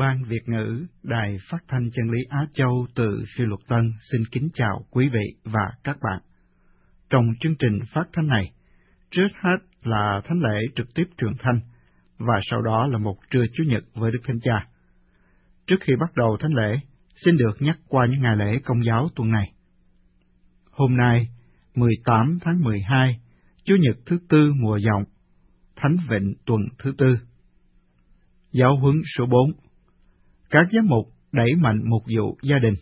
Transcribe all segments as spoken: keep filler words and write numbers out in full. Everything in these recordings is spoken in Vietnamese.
Ban Việt ngữ Đài Phát thanh Chân lý Á Châu từ Phiêu Luật Tân xin kính chào quý vị và các bạn. Trong chương trình phát thanh này, trước hết là thánh lễ trực tiếp truyền thanh, và sau đó là một trưa Chủ nhật với Đức Thánh Cha. Trước khi bắt đầu thánh lễ, xin được nhắc qua những ngày lễ Công giáo tuần này. Hôm nay, mười tám tháng mười hai, Chủ nhật thứ tư mùa Dòng, Thánh Vịnh tuần thứ tư. Giáo huấn số bốn. Các giám mục đẩy mạnh mục vụ gia đình.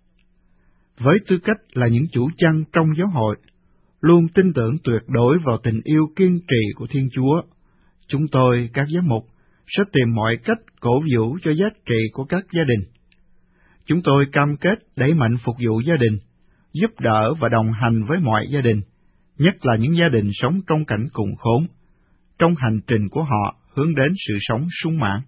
Với tư cách là những chủ chăn trong giáo hội, luôn tin tưởng tuyệt đối vào tình yêu kiên trì của Thiên Chúa, chúng tôi, các giám mục, sẽ tìm mọi cách cổ vũ cho giá trị của các gia đình. Chúng tôi cam kết đẩy mạnh phục vụ gia đình, giúp đỡ và đồng hành với mọi gia đình, nhất là những gia đình sống trong cảnh cùng khốn, trong hành trình của họ hướng đến sự sống sung mãn.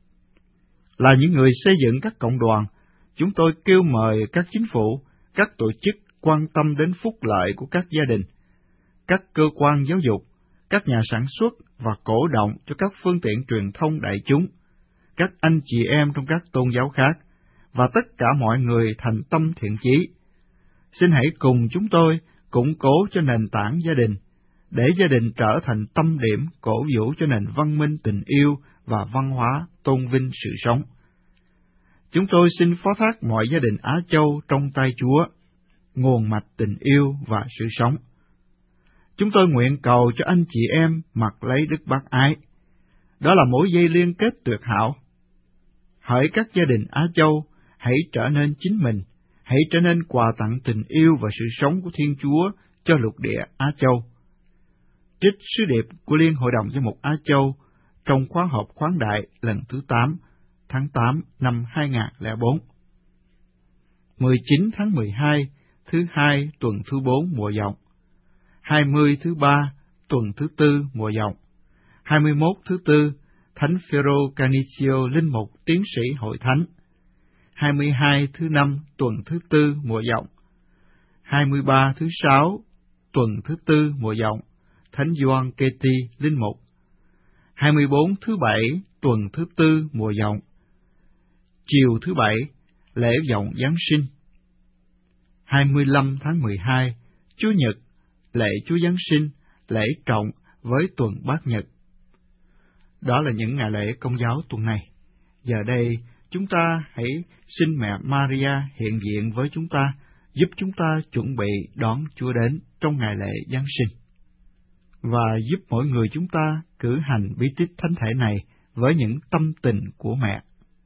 Là những người xây dựng các cộng đoàn, chúng tôi kêu mời các chính phủ, các tổ chức quan tâm đến phúc lợi của các gia đình, các cơ quan giáo dục, các nhà sản xuất và cổ động cho các phương tiện truyền thông đại chúng, các anh chị em trong các tôn giáo khác, và tất cả mọi người thành tâm thiện chí. Xin hãy cùng chúng tôi củng cố cho nền tảng gia đình, để gia đình trở thành tâm điểm cổ vũ cho nền văn minh tình yêu và văn hóa tôn vinh sự sống. Chúng tôi xin phó thác mọi gia đình Á Châu trong tay Chúa, nguồn mạch tình yêu và sự sống. Chúng tôi nguyện cầu cho anh chị em mặc lấy đức bác ái. Đó là mối dây liên kết tuyệt hảo. Hỡi các gia đình Á Châu, hãy trở nên chính mình, hãy trở nên quà tặng tình yêu và sự sống của Thiên Chúa cho lục địa Á Châu. Trích sứ điệp của Liên Hội đồng Giám mục Á Châu trong khóa họp khoáng đại lần thứ tám, tháng tám năm hai nghìn không trăm lẻ bốn. mười chín tháng mười hai, thứ hai tuần thứ bốn mùa Dòng. hai mươi thứ ba tuần thứ tư mùa Dòng. hai mươi mốt thứ tư, Thánh Phêrô Canicio linh mục tiến sĩ hội thánh. hai mươi hai thứ năm tuần thứ tư mùa Dòng. hai mươi ba thứ sáu tuần thứ tư mùa Dòng, Thánh Gioan Ketty linh mục. hai mươi bốn thứ bảy tuần thứ tư mùa Dòng. Chiều thứ bảy, lễ vọng Giáng sinh. hai mươi lăm tháng mười hai, Chủ nhật, lễ Chúa Giáng sinh, lễ trọng với tuần Bát Nhật. Đó là những ngày lễ Công giáo tuần này. Giờ đây, chúng ta hãy xin mẹ Maria hiện diện với chúng ta, giúp chúng ta chuẩn bị đón Chúa đến trong ngày lễ Giáng sinh, và giúp mỗi người chúng ta cử hành bí tích thánh thể này với những tâm tình của mẹ.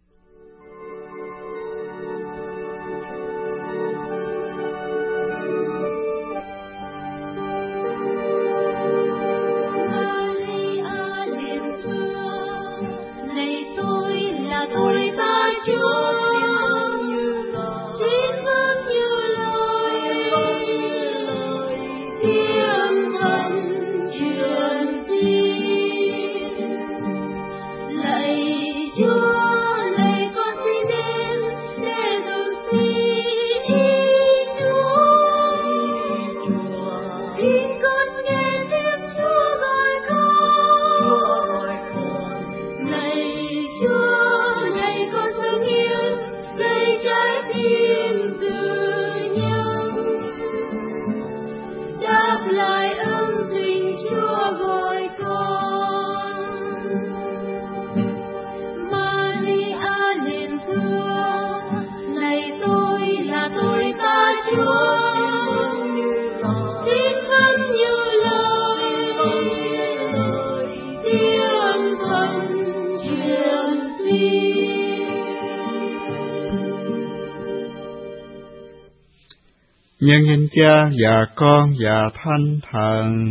Nhân danh Cha và Con và Thánh Thần.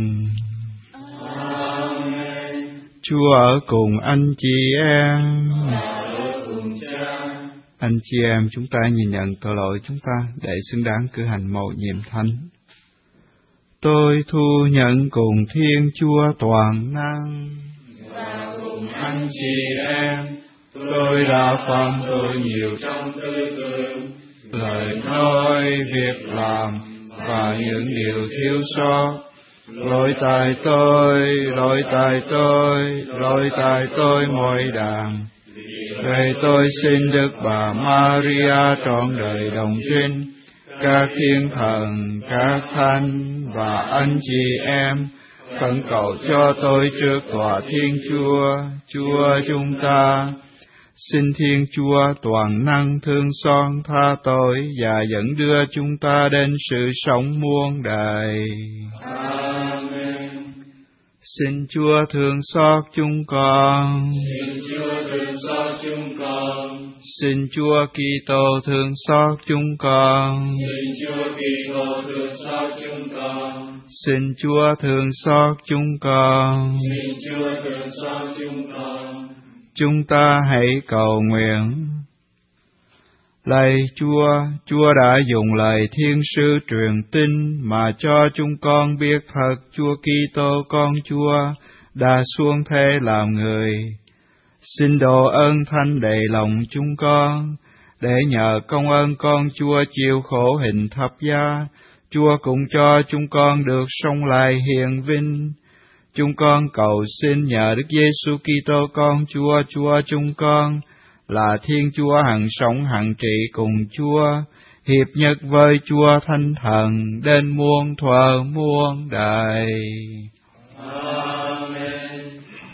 Amen. Chúa ở cùng anh chị em. Anh chị em, chúng ta nhìn nhận tội lỗi chúng ta để xứng đáng cử hành mầu nhiệm thánh. Tôi thu nhận cùng Thiên Chúa toàn năng và cùng anh chị em, tôi đã phạm tội nhiều trong tư tưởng, lời nói, việc làm và những điều thiếu sót. Lỗi tại tôi, lỗi tại tôi, lỗi tại tôi mỗi đàng. Vậy tôi xin Đức Bà Maria trọn đời đồng trinh, các thiên thần, các thánh và anh chị em, khẩn cầu cho tôi trước tòa Thiên Chúa, Chúa chúng ta. Xin Thiên Chúa toàn năng thương xót tha tội và dẫn đưa chúng ta đến sự sống muôn đời. Amen. Xin Chúa thương xót chúng con. Xin Chúa thương xót chúng con. Xin Chúa Kitô thương xót chúng con. Xin Chúa Kitô thương xót chúng con. Xin Chúa thương xót chúng con. Xin Chúa thương xót chúng con. Chúng ta hãy cầu nguyện. Lạy Chúa, Chúa đã dùng lời thiên sứ truyền tin mà cho chúng con biết thật Chúa Kitô con Chúa đã xuống thế làm người. Xin độ ơn thánh đầy lòng chúng con, để nhờ công ơn con Chúa chịu khổ hình thập giá, Chúa cũng cho chúng con được sống lại hiền vinh. Chúng con cầu xin nhờ Đức Giêsu Kitô con Chúa, Chúa chúng con, là Thiên Chúa hằng sống hằng trị cùng Chúa, hiệp nhất với Chúa Thánh Thần, đến muôn thuở muôn đời. Amen.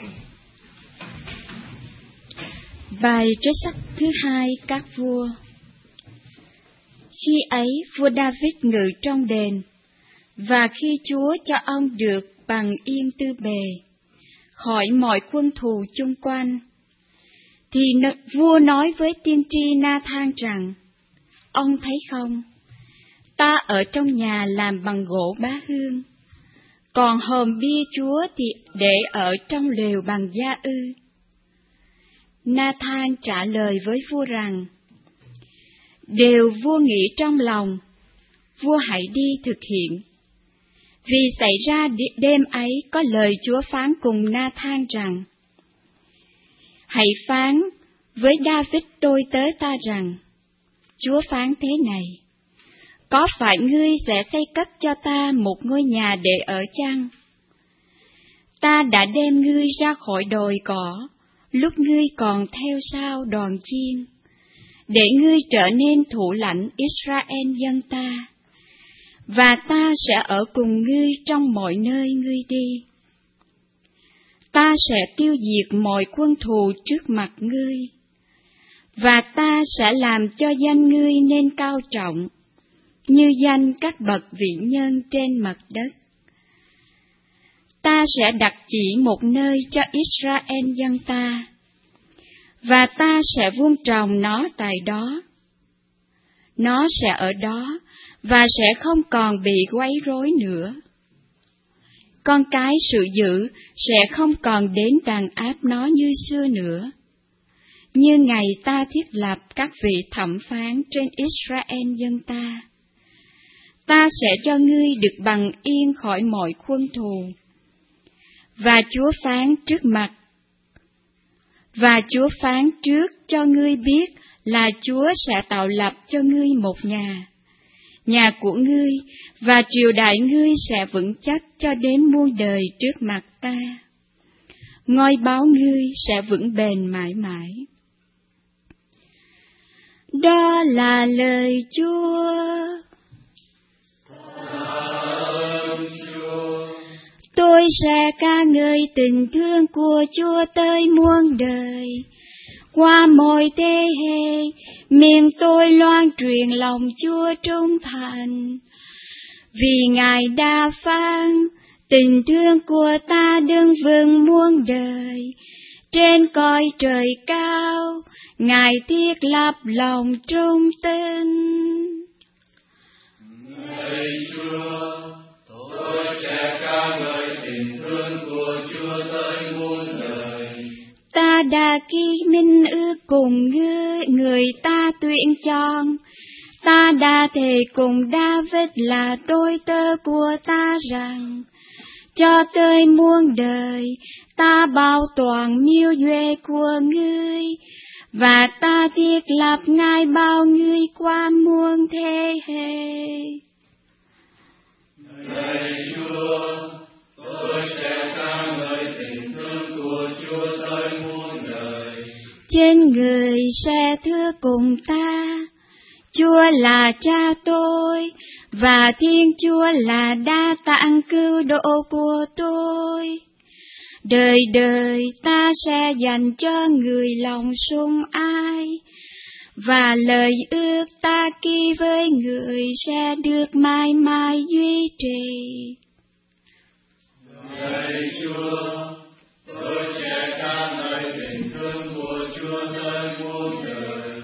Bài trích sách thứ hai các vua. Khi ấy vua David ngự trong đền, và khi Chúa cho ông được bằng yên tư bề, khỏi mọi quân thù chung quanh, thì vua nói với tiên tri Na-than rằng: Ông thấy không, ta ở trong nhà làm bằng gỗ bá hương, còn hòm bia Chúa thì để ở trong lều bằng da ư. Na-than trả lời với vua rằng: Điều vua nghĩ trong lòng, vua hãy đi thực hiện. Vì xảy ra đêm ấy có lời Chúa phán cùng Na-than rằng: Hãy phán với David tôi tớ ta rằng: Chúa phán thế này: Có phải ngươi sẽ xây cất cho ta một ngôi nhà để ở chăng? Ta đã đem ngươi ra khỏi đồi cỏ, lúc ngươi còn theo sau đoàn chiên, để ngươi trở nên thủ lãnh Israel dân ta, và ta sẽ ở cùng ngươi trong mọi nơi ngươi đi. Ta sẽ tiêu diệt mọi quân thù trước mặt ngươi, và ta sẽ làm cho danh ngươi nên cao trọng, như danh các bậc vĩ nhân trên mặt đất. Ta sẽ đặt chỉ một nơi cho Israel dân ta, và ta sẽ vuông trồng nó tại đó. Nó sẽ ở đó, và sẽ không còn bị quấy rối nữa. Con cái sự dữ sẽ không còn đến đàn áp nó như xưa nữa, như ngày ta thiết lập các vị thẩm phán trên Israel dân ta. Ta sẽ cho ngươi được bằng yên khỏi mọi quân thù. Và Chúa phán trước mặt, và Chúa phán trước cho ngươi biết là Chúa sẽ tạo lập cho ngươi một nhà, nhà của ngươi, và triều đại ngươi sẽ vững chắc cho đến muôn đời trước mặt ta. Ngôi báu ngươi sẽ vững bền mãi mãi. Đó là lời Chúa. Tôi sẽ ca ngợi tình thương của Chúa tới muôn đời. Qua mọi thế hệ, miệng tôi loan truyền lòng Chúa trung thành. Vì Ngài đã phán, tình thương của ta đứng vững muôn đời. Trên cõi trời cao, Ngài thiết lập lòng trung tín. Lạy Chúa, tôi sẽ ca ngợi tình thương của Chúa tới muôn đời. Ta đã ký minh ước cùng ngươi, người ta tuyển chọn. Ta đã thề cùng David là tôi tớ của ta rằng: cho tới muôn đời, ta bảo toàn nhiêu duệ của ngươi, và ta thiết lập Ngài bao ngươi qua muôn thế hệ. Lạy Chúa, tôi sẽ ca ngợi tình thương của Chúa tới muôn đời. trên người sẽ thưa cùng ta, Chúa là Cha tôi, và Thiên Chúa là đa tạng cứu độ của tôi. Đời đời ta sẽ dành cho người lòng sung ai, và lời ước ta ký với người sẽ được mãi mãi duy trì. Lạy Chúa, tôi sẽ ca ngợi tình thương của Chúa tới muôn đời.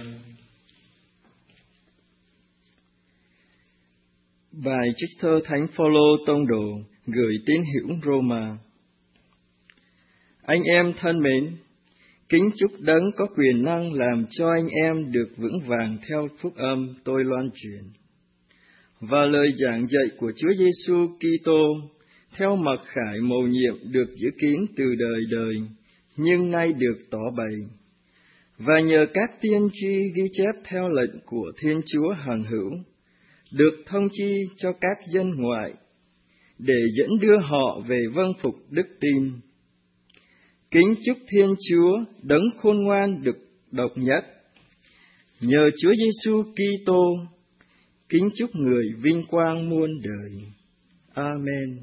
Bài trích thơ Thánh Phaolô tông đồ gửi tín hữu Roma. Anh em thân mến, kính chúc Đấng có quyền năng làm cho anh em được vững vàng theo phúc âm tôi loan truyền, và lời giảng dạy của Chúa Giêsu Kitô theo mặc khải mầu nhiệm được giữ kín từ đời đời, nhưng nay được tỏ bày, và nhờ các tiên tri ghi chép theo lệnh của Thiên Chúa hằng hữu, được thông chi cho các dân ngoại, để dẫn đưa họ về vâng phục đức tin. Kính chúc Thiên Chúa Đấng khôn ngoan được độc nhất, nhờ Chúa Giêsu Kitô, kính chúc người vinh quang muôn đời. Amen.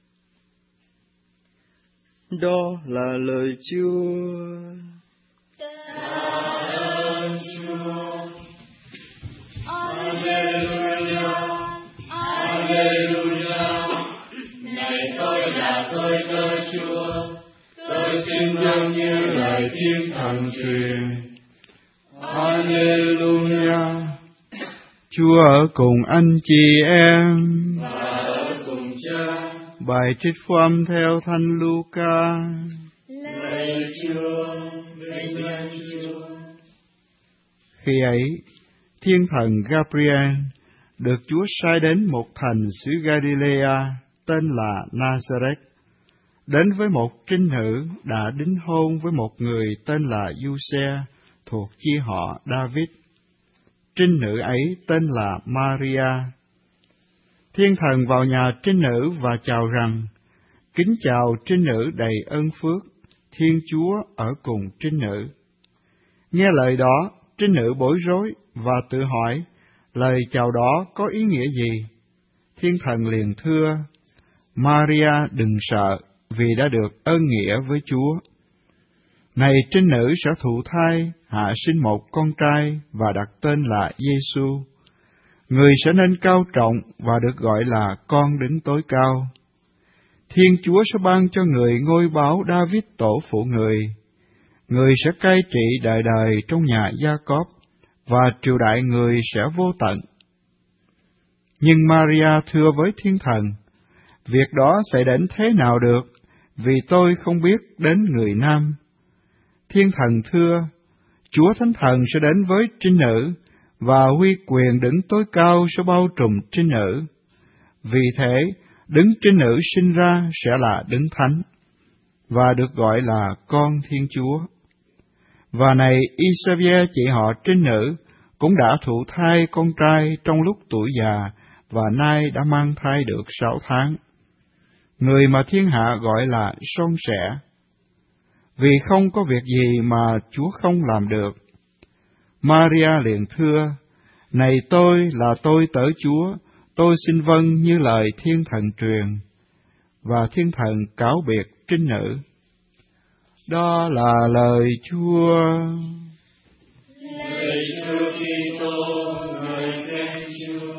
Đó là lời Chúa. Tạ ơn Chúa. Alleluia, Alleluia. Này tôi là tôi tớ Chúa, tôi xin vâng như lời Thiên Thần truyền. Alleluia. Chúa ở cùng anh chị em. Và ở cùng Cha. Bài trích phúc âm theo Thánh Luca. Lạy Chúa, vinh danh Chúa. Khi ấy, Thiên Thần Gabriel được Chúa sai đến một thành xứ Galilea tên là Nazareth, đến với một trinh nữ đã đính hôn với một người tên là Giuse thuộc chi họ David. Trinh nữ ấy tên là Maria. Thiên Thần vào nhà trinh nữ và chào rằng: Kính chào trinh nữ đầy ơn phước, Thiên Chúa ở cùng trinh nữ. Nghe lời đó, trinh nữ bối rối và tự hỏi lời chào đó có ý nghĩa gì. Thiên Thần liền thưa: Maria, đừng sợ, vì đã được ơn nghĩa với Chúa. Này trinh nữ sẽ thụ thai, hạ sinh một con trai và đặt tên là Giêsu. Người sẽ nên cao trọng và được gọi là con Đấng Tối Cao. Thiên Chúa sẽ ban cho người ngôi báu David tổ phụ người. Người sẽ cai trị đời đời trong nhà Gia-cốp, và triều đại người sẽ vô tận. Nhưng Maria thưa với Thiên Thần: Việc đó sẽ đến thế nào được, vì tôi không biết đến người nam. Thiên Thần thưa: Chúa Thánh Thần sẽ đến với trinh nữ, và uy quyền Đấng Tối Cao sẽ bao trùm trinh nữ. Vì thế, Đấng trinh nữ sinh ra sẽ là Đấng Thánh, và được gọi là con Thiên Chúa. Và này, Isavia chị họ trinh nữ cũng đã thụ thai con trai trong lúc tuổi già, và nay đã mang thai được sáu tháng. Người mà thiên hạ gọi là son sẻ, vì không có việc gì mà Chúa không làm được. Maria liền thưa: Này tôi là tôi tớ Chúa, tôi xin vâng như lời Thiên Thần truyền. Và Thiên Thần cáo biệt trinh nữ. Đó là lời Chúa. Lạy Chúa Kitô, ngợi khen Chúa.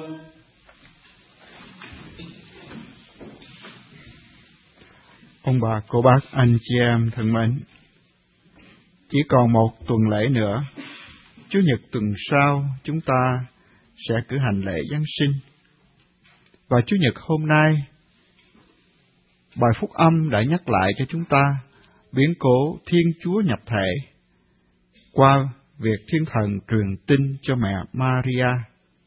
Ông bà, cô bác, anh chị em thân mến, chỉ còn một tuần lễ nữa, Chủ nhật tuần sau chúng ta sẽ cử hành lễ Giáng sinh. Và Chủ nhật hôm nay, bài phúc âm đã nhắc lại cho chúng ta biến cố Thiên Chúa nhập thể qua việc Thiên Thần truyền tin cho mẹ Maria.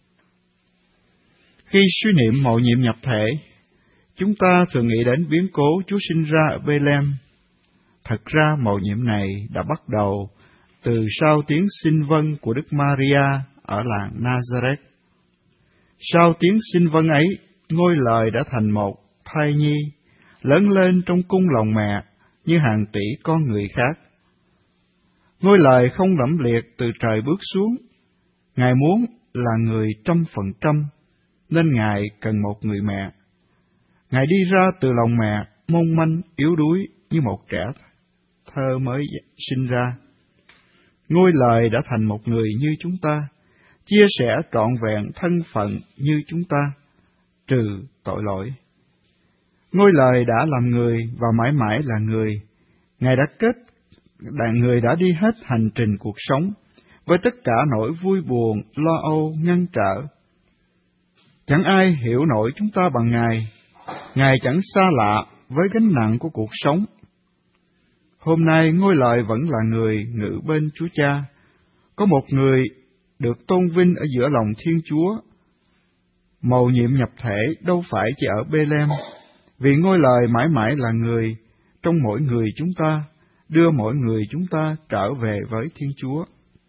Khi suy niệm mầu nhiệm nhập thể, chúng ta thường nghĩ đến biến cố Chúa sinh ra ở Bethlehem. Thật ra mầu nhiệm này đã bắt đầu từ sau tiếng xin vâng của Đức Maria ở làng Nazareth. Sau tiếng xin vâng ấy, ngôi lời đã thành một thai nhi, lớn lên trong cung lòng mẹ như hàng tỷ con người khác. Ngôi lời không lẫm liệt từ trời bước xuống. Ngài muốn là người trăm phần trăm, nên Ngài cần một người mẹ. Ngài đi ra từ lòng mẹ, mong manh, yếu đuối như một trẻ thơ mới sinh ra. Ngôi lời đã thành một người như chúng ta, chia sẻ trọn vẹn thân phận như chúng ta, trừ tội lỗi. Ngôi lời đã làm người và mãi mãi là người. Ngài đã kết, Người đã đi hết hành trình cuộc sống, với tất cả nỗi vui buồn, lo âu, ngăn trở. Chẳng ai hiểu nổi chúng ta bằng Ngài. Ngài chẳng xa lạ với gánh nặng của cuộc sống. Hôm nay ngôi lời vẫn là người ngự bên Chúa Cha. Có một người được tôn vinh ở giữa lòng Thiên Chúa. Mầu nhiệm nhập thể đâu phải chỉ ở Bê-lem, vì ngôi lời mãi mãi là người trong mỗi người chúng ta, đưa mỗi người chúng ta trở về với Thiên Chúa.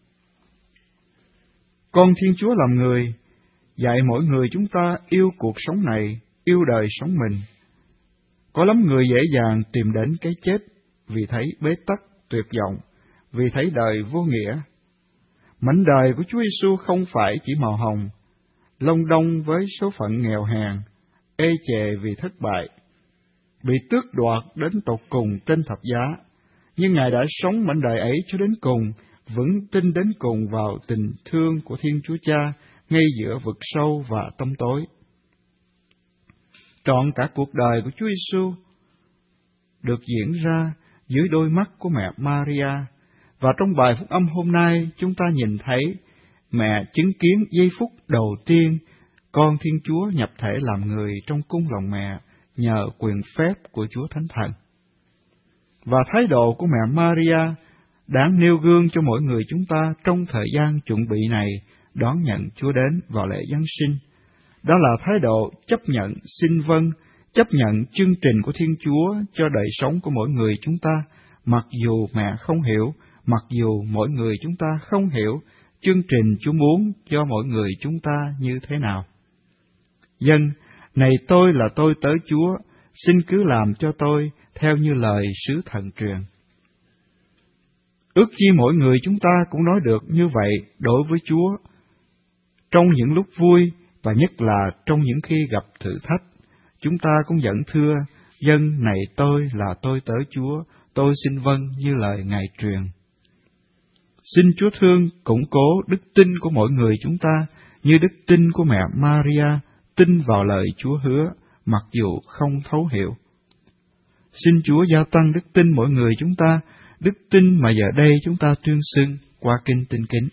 Con Thiên Chúa làm người, dạy mỗi người chúng ta yêu cuộc sống này, yêu đời sống mình. Có lắm người dễ dàng tìm đến cái chết vì thấy bế tắc, tuyệt vọng, vì thấy đời vô nghĩa. Mảnh đời của Chúa Giêsu không phải chỉ màu hồng, lông đông với số phận nghèo hèn, ê chề vì thất bại, bị tước đoạt đến tột cùng trên thập giá. Nhưng Ngài đã sống mảnh đời ấy cho đến cùng, vững tin đến cùng vào tình thương của Thiên Chúa Cha ngay giữa vực sâu và tăm tối. Trọn cả cuộc đời của Chúa Giêsu được diễn ra dưới đôi mắt của mẹ Maria, và trong bài phúc âm hôm nay chúng ta nhìn thấy mẹ chứng kiến giây phút đầu tiên con Thiên Chúa nhập thể làm người trong cung lòng mẹ nhờ quyền phép của Chúa Thánh Thần. Và thái độ của mẹ Maria đáng nêu gương cho mỗi người chúng ta trong thời gian chuẩn bị này đón nhận Chúa đến vào lễ Giáng sinh. Đó là thái độ chấp nhận xin vâng, chấp nhận chương trình của Thiên Chúa cho đời sống của mỗi người chúng ta, mặc dù mẹ không hiểu, mặc dù mỗi người chúng ta không hiểu chương trình Chúa muốn cho mỗi người chúng ta như thế nào. Dân, này tôi là tôi tớ Chúa, xin cứ làm cho tôi theo như lời sứ thần truyền. Ước chi mỗi người chúng ta cũng nói được như vậy đối với Chúa, trong những lúc vui và nhất là trong những khi gặp thử thách. Chúng ta cũng vẫn thưa, dân này tôi là tôi tớ Chúa, tôi xin vâng như lời Ngài truyền. Xin Chúa thương củng cố đức tin của mỗi người chúng ta như đức tin của mẹ Maria tin vào lời Chúa hứa, mặc dù không thấu hiểu. Xin Chúa gia tăng đức tin mỗi người chúng ta, đức tin mà giờ đây chúng ta tuyên xưng qua kinh Tin Kính.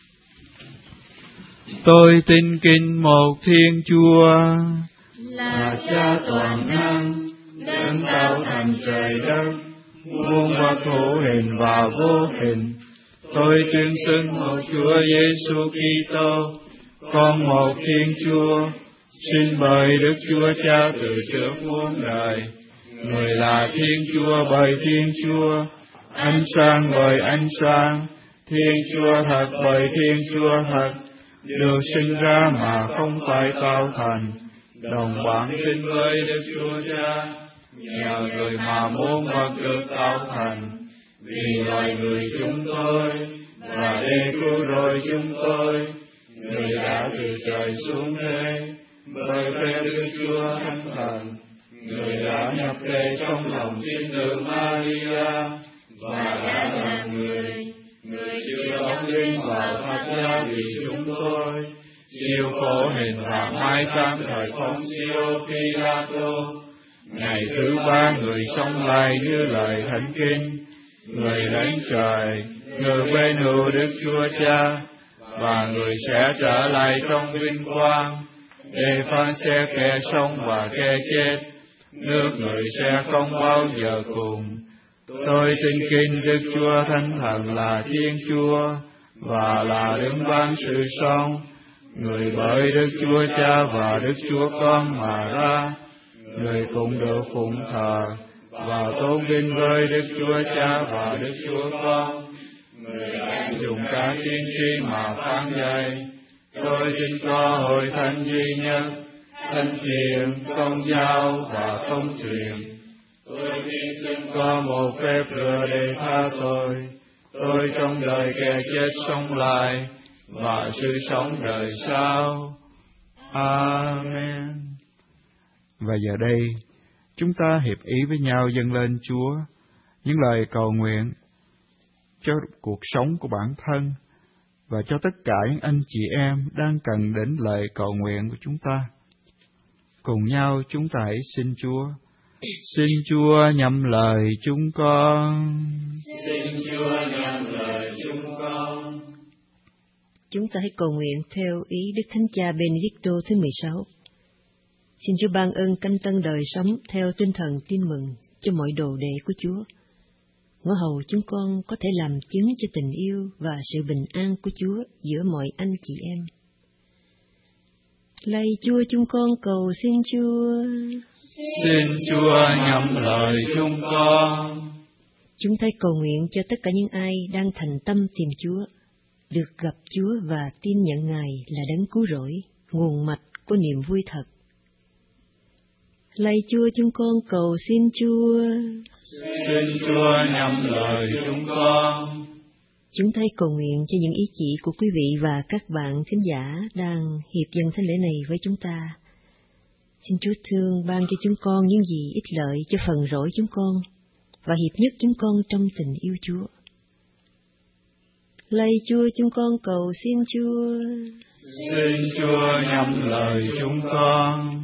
Tôi tin kính một Thiên Chúa, là Cha toàn năng, đấng tạo thành trời đất, muôn vật hữu hình và vô hình. Tôi tuyên xưng một Chúa Giêsu Kitô, con một Thiên Chúa, sinh bởi Đức Chúa Cha từ trước muôn đời. Người là Thiên Chúa bởi Thiên Chúa, ánh sáng bởi ánh sáng, Thiên Chúa thật bởi Thiên Chúa thật, được sinh ra mà không phải tạo thành, đồng bản tin với Đức Chúa Cha, nhờ người mà muôn vật được tạo thành, vì loài người chúng tôi, và để cứu rỗi chúng tôi, người đã từ trời xuống thế, bởi phép Đức Chúa Thánh Thần, người đã nhập về trong lòng thiên nữ Maria, và đã là người, người chịu đóng đinh vào thập giá vì chúng tôi, chịu khổ hình và mai táng thời Poncio Pilato. Ngày thứ ba người sống lại như lời Thánh Kinh, người lên trời, người bên hữu Đức Chúa Cha, và người sẽ trở lại trong vinh quang để phán xét kẻ sống và kẻ chết. Nước người sẽ không bao giờ cùng. Tôi tin kính Đức Chúa Thánh Thần là Thiên Chúa, và là đấng ban sự sống, người bởi Đức Chúa Cha và Đức Chúa Con mà ra, người cũng được phụng thờ và tôn vinh với Đức Chúa Cha và Đức Chúa Con. Người đã dùng cả tiên tri mà phán dạy. Tôi tin có hội thánh duy nhất, thánh thiện, công giáo và công truyền. Tôi tin xưng có một phép rửa để tha tội. tôi trong đời kẻ chết sống lại, và sự sống đời sau. Amen. Và giờ đây, chúng ta hiệp ý với nhau dâng lên Chúa những lời cầu nguyện cho cuộc sống của bản thân và cho tất cả những anh chị em đang cần đến lời cầu nguyện của chúng ta. Cùng nhau chúng ta hãy xin Chúa. Xin Chúa nhậm lời chúng con. Xin Chúa nhậm lời chúng con. Chúng ta hãy cầu nguyện theo ý Đức Thánh Cha Benedicto thứ mười sáu. Xin Chúa ban ơn canh tân đời sống theo tinh thần tin mừng cho mọi đồ đệ của Chúa. Ngõ hầu chúng con có thể làm chứng cho tình yêu và sự bình an của Chúa giữa mọi anh chị em. Lạy Chúa chúng con cầu xin Chúa. Xin Chúa nhậm lời chúng con. Chúng ta cầu nguyện cho tất cả những ai đang thành tâm tìm Chúa, được gặp Chúa và tin nhận Ngài là đấng cứu rỗi, nguồn mạch của niềm vui thật. Lạy Chúa chúng con cầu xin Chúa. Xin Chúa nhậm lời chúng con. Chúng ta cầu nguyện cho những ý chỉ của quý vị và các bạn thính giả đang hiệp dâng thánh lễ này với chúng ta. Xin Chúa thương ban cho chúng con những gì ích lợi cho phần rỗi chúng con và hiệp nhất chúng con trong tình yêu Chúa. Lạy Chúa chúng con cầu xin Chúa. Xin Chúa nhậm lời chúng con.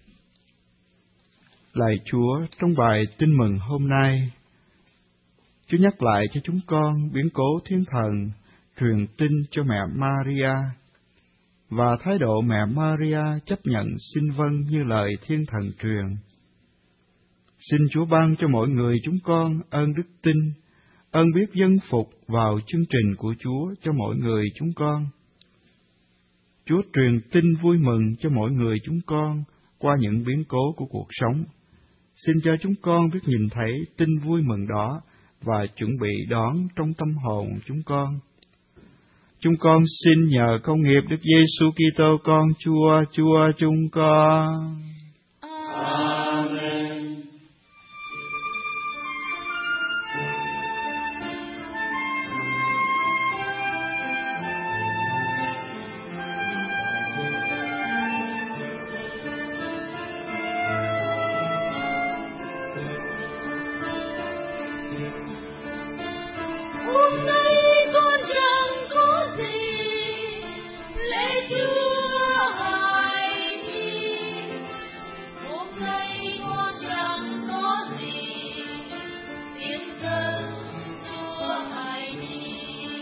Lạy Chúa, trong bài tin mừng hôm nay, Chúa nhắc lại cho chúng con biến cố thiên thần truyền tin cho mẹ Maria và thái độ mẹ Maria chấp nhận xin vâng như lời thiên thần truyền. Xin Chúa ban cho mỗi người chúng con ơn đức tin, ơn biết dân phục vào chương trình của Chúa cho mỗi người chúng con. Chúa truyền tin vui mừng cho mỗi người chúng con qua những biến cố của cuộc sống. Xin cho chúng con biết nhìn thấy tin vui mừng đó và chuẩn bị đón trong tâm hồn chúng con. Chúng con xin nhờ công nghiệp Đức Giêsu Kitô con Chúa, Chúa chúng con. Amen. Hôm nay con chẳng có gì, lạy Chúa hãy đi. Hôm nay con chẳng có gì, tiếng dân Chúa hãy đi.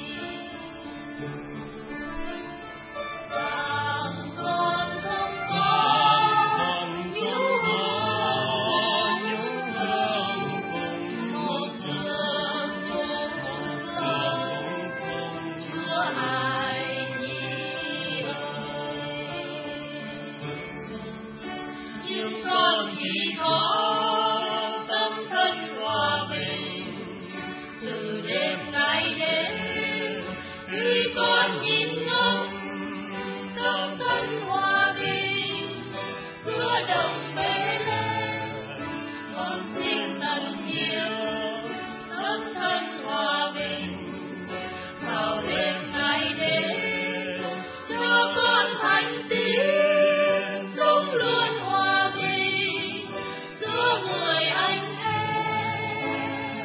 Vàng con không có, nhũ hồng, nhũ hồng cùng một giấc mơ hồng Chúa hãy đi ơi. Nhưng con chỉ có tâm thân hòa bình từ đêm ngày đến, khi con nhìn ngóng tâm thân hòa bình giữa đồng bể lên, con tin tận nhiều tâm thân hòa bình vào đêm ngày đến, cho con thành tín sống luôn hòa bình giữa người anh em.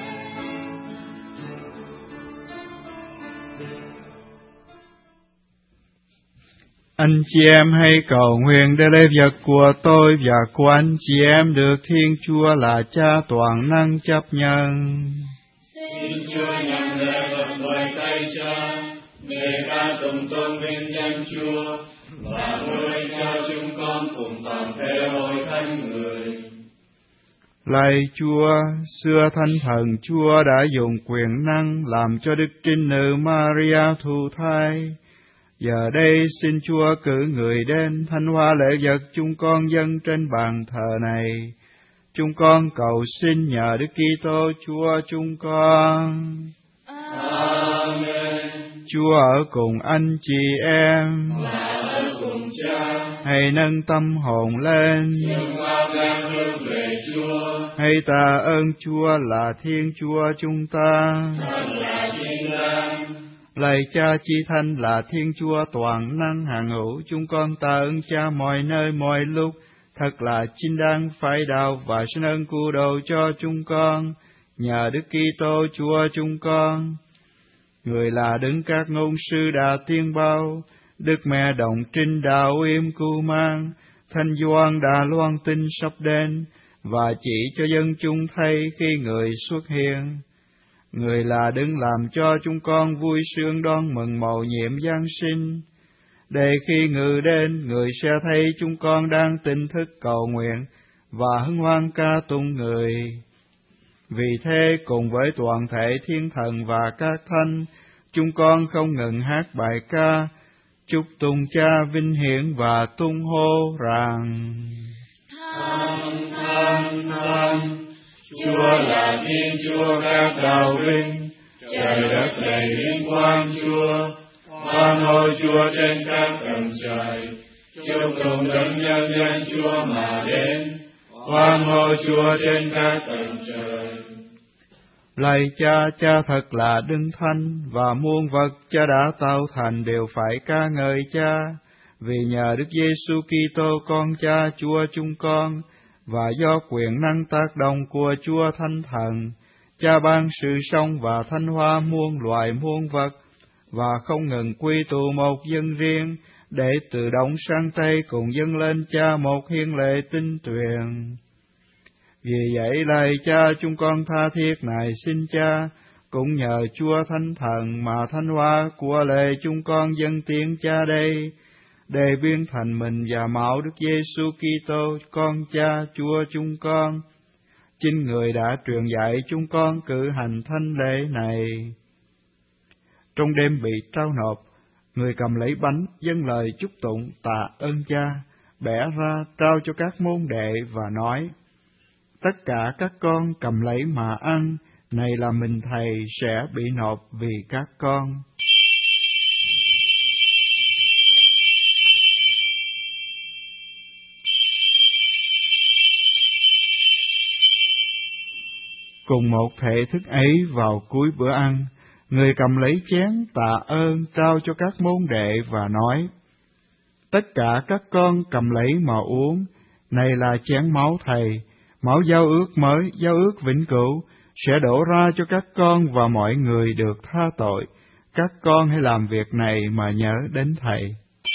Anh chị em hãy cầu nguyện để lễ vật của tôi và của anh chị em được Thiên Chúa là Cha toàn năng chấp nhận. Xin Chúa nhận lễ vật bởi tay Cha, để ca tụng tôn vinh danh Chúa, và nuôi cho chúng con cùng toàn thể hội thánh người. Lạy Chúa, xưa Thánh Thần Chúa đã dùng quyền năng làm cho Đức Trinh Nữ Maria thụ thai. Giờ đây xin Chúa cử người đến thanh hóa lễ vật chúng con dâng trên bàn thờ này. Chúng con cầu xin nhờ Đức Kitô Chúa chúng con. Amen. Chúa ở cùng anh chị em. Và ở cùng Cha. Hãy nâng tâm hồn lên. Chúng con đang hướng về Chúa. Hãy tạ ơn Chúa là Thiên Chúa chúng ta. Thật là chính đáng. Lạy Cha Chi Thánh là Thiên Chúa toàn năng hằng hữu, chúng con tạ ơn Cha mọi nơi mọi lúc, thật là chính đáng phải đạo và xin ơn cứu độ cho chúng con, nhờ Đức Kitô Chúa chúng con. Người là đứng các ngôn sư đã tiên bao, Đức Mẹ Đồng Trinh đã im cưu mang, Thánh Gioan đã loan tin sắp đến, và chỉ cho dân chúng thấy khi người xuất hiện. Người là đứng làm cho chúng con vui sướng đón mừng mầu nhiệm Giáng sinh, để khi người đến, người sẽ thấy chúng con đang tỉnh thức cầu nguyện và hân hoan ca tụng người. Vì thế, cùng với toàn thể thiên thần và các thánh, chúng con không ngừng hát bài ca, chúc tụng Cha vinh hiển và tung hô rằng: Thánh, thánh, thánh, Chúa là Thiên Chúa các đạo vinh, trời đất đầy vinh quang Chúa. Hoan hô Chúa trên các tầng trời, chúc tụng đấng nhân danh Chúa mà đến. Hoan hô Chúa trên các tầng trời. Lạy Cha, Cha thật là đấng thánh, và muôn vật Cha đã tạo thành đều phải ca ngợi Cha, vì nhờ Đức Giêsu Kitô con Cha Chúa chúng con, và do quyền năng tác động của Chúa Thánh Thần, Cha ban sự sống và thanh hóa muôn loài muôn vật, và không ngừng quy tụ một dân riêng, để từ đông sang tây cùng dâng lên Cha một hiến lệ tinh tuyền. Vì vậy, lạy Cha, chúng con tha thiết này xin Cha, cũng nhờ Chúa Thánh Thần mà thanh hóa của lễ chúng con dâng tiếng Cha đây, để biến thành mình và máu Đức Giêsu Kitô con Cha Chúa chúng con. Chính Người đã truyền dạy chúng con cử hành thánh lễ này. Trong đêm bị trao nộp, Người cầm lấy bánh dâng lời chúc tụng tạ ơn Cha, bẻ ra trao cho các môn đệ và nói: Tất cả các con cầm lấy mà ăn, này là mình Thầy sẽ bị nộp vì các con. Cùng một thể thức ấy vào cuối bữa ăn, Người cầm lấy chén tạ ơn trao cho các môn đệ và nói: Tất cả các con cầm lấy mà uống, này là chén máu Thầy, máu giao ước mới, giao ước vĩnh cửu, sẽ đổ ra cho các con và mọi người được tha tội. Các con hãy làm việc này mà nhớ đến Thầy.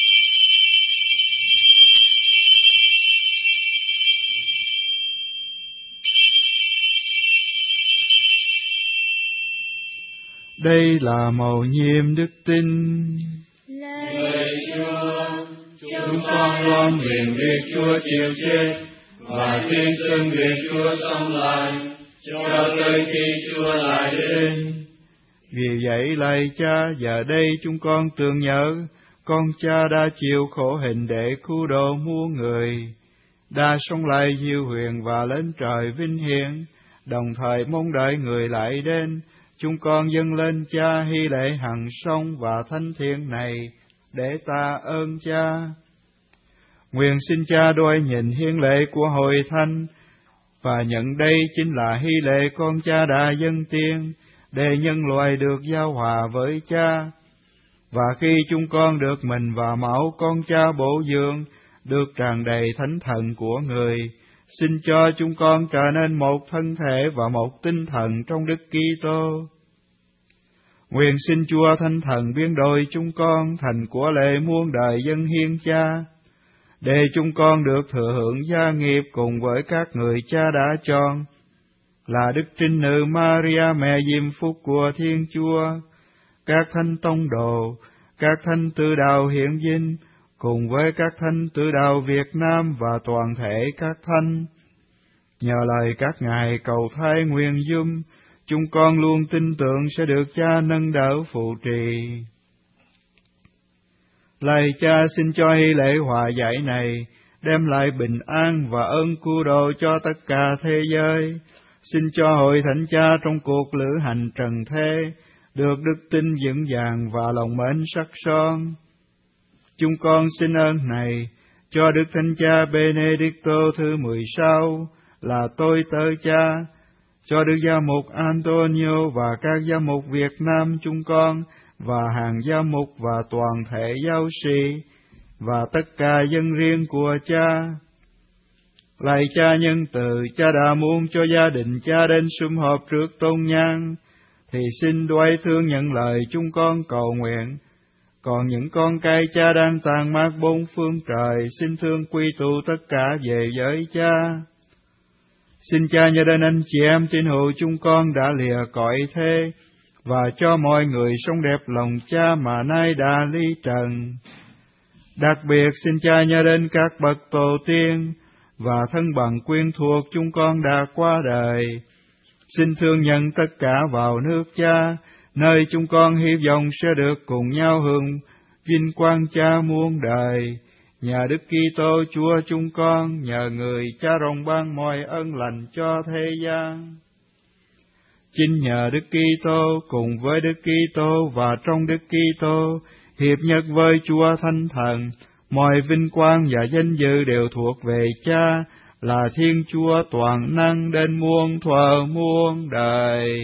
Đây là mầu nhiệm đức tin. Lạy Chúa, chúng con loan nguyện việc Chúa chịu chết và tuyên xưng việc Chúa sống lại, cho tới khi Chúa lại đến. Vì vậy, lạy Cha, giờ đây chúng con tưởng nhớ, con Cha đã chịu khổ hình để cứu độ muôn người, đã sống lại diệu huyền và lên trời vinh hiển, đồng thời mong đợi người lại đến. Chúng con dâng lên Cha hy lễ hằng sống và thánh thiện này, để tạ ơn Cha. Nguyện xin Cha đôi nhìn hiến lễ của hội thánh, và nhận đây chính là hy lễ con Cha đã dâng tiên, để nhân loại được giao hòa với Cha. Và khi chúng con được mình và máu con Cha bổ dưỡng, được tràn đầy thánh thần của Người, xin cho chúng con trở nên một thân thể và một tinh thần trong Đức Kitô. Nguyện xin Chúa Thánh Thần biến đổi chúng con thành của lễ muôn đời dâng hiến Cha, để chúng con được thừa hưởng gia nghiệp cùng với các người Cha đã chọn, là Đức Trinh Nữ Maria mẹ diêm phúc của Thiên Chúa, các thánh tông đồ, các thánh tư đạo hiển vinh, cùng với các thánh tư đạo Việt Nam và toàn thể các thánh. Nhờ lời các ngài cầu thay nguyện dung, chúng con luôn tin tưởng sẽ được Cha nâng đỡ phụ trì. Lạy Cha, xin cho hy lễ hòa giải này đem lại bình an và ơn cứu độ cho tất cả thế giới. Xin cho hội thánh Cha trong cuộc lữ hành trần thế được đức tin vững vàng và lòng mến sắc son. Chúng con xin ơn này cho Đức Thánh Cha Benedicto thứ mười sáu, là tôi tớ cha, cho Đức Giám mục Antonio và các giám mục Việt Nam chúng con, và hàng giám mục và toàn thể giáo sĩ, và tất cả dân riêng của cha. Lạy Cha nhân từ, Cha đã muốn cho gia đình Cha đến sum họp trước tôn nhang, thì xin đoái thương nhận lời chúng con cầu nguyện. Còn những con cái Cha đang tàn mát bốn phương trời, xin thương quy tụ tất cả về với Cha. Xin Cha nhớ đến anh chị em tín hữu chúng con đã lìa cõi thế, và cho mọi người sống đẹp lòng Cha mà nay đã ly trần. Đặc biệt xin Cha nhớ đến các bậc tổ tiên và thân bằng quyến thuộc chúng con đã qua đời. Xin thương nhận tất cả vào nước Cha, nơi chúng con hy vọng sẽ được cùng nhau hưởng vinh quang Cha muôn đời. Nhờ Đức Kitô Chúa chúng con, nhờ người Cha rộng ban mọi ân lành cho thế gian. Chính nhờ Đức Kitô cùng với Đức Kitô và trong Đức Kitô, hiệp nhất với Chúa Thánh Thần, mọi vinh quang và danh dự đều thuộc về Cha, là Thiên Chúa toàn năng đến muôn thuở muôn đời.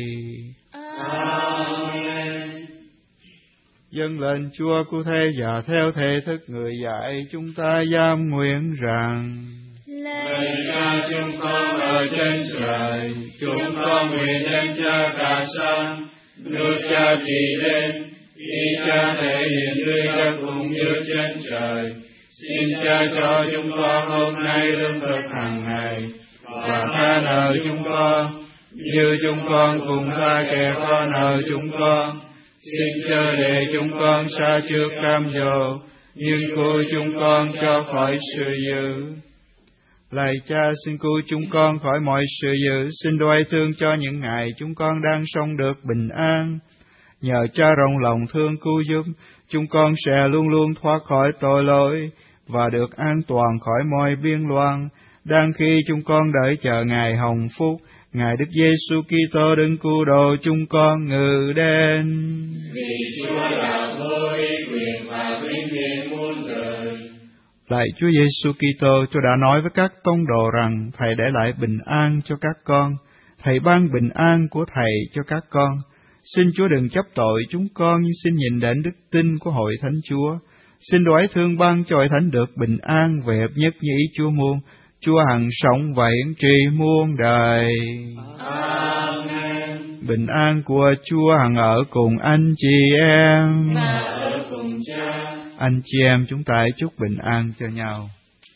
Amen. Dâng lên Chúa cứu thế và theo thể thức người dạy, chúng ta giam nguyện rằng: Lạy Cha chúng con ở trên trời, chúng con nguyện đem Cha cả sang, nước Cha trị đến, ý Cha thể hiện dưới đất cũng như trên trời. Xin Cha cho chúng con hôm nay lương thực hàng ngày, và tha nợ chúng con, như chúng con cùng tha kẻ có nợ chúng con. Xin chớ để chúng con sa trước cam dỗ, nhưng cứu chúng con cho khỏi sự dữ. Lạy Cha, xin cứu chúng con khỏi mọi sự dữ, xin đoái thương cho những ngày chúng con đang sống được bình an. Nhờ Cha rộng lòng thương cứu giúp, chúng con sẽ luôn luôn thoát khỏi tội lỗi và được an toàn khỏi mọi biên loạn, đang khi chúng con đợi chờ ngày hồng phúc, Ngài Đức Giêsu Kitô đấng cứu độ chúng con ngự đến. Vì Chúa là vô đế quyền và vinh hiển muôn đời. Lạy Chúa Giêsu Kitô, Chúa đã nói với các tông đồ rằng Thầy để lại bình an cho các con. Thầy ban bình an của Thầy cho các con. Xin Chúa đừng chấp tội chúng con, nhưng xin nhìn đến đức tin của Hội Thánh Chúa. Xin đoái thương ban cho Hội Thánh được bình an về hợp nhất như ý Chúa muốn. Chúa hằng sống và hiển trị muôn đời. Amen. Bình an của Chúa hằng ở cùng anh chị em. Và ở cùng Cha. Anh chị em chúng ta hãy chúc bình an cho nhau.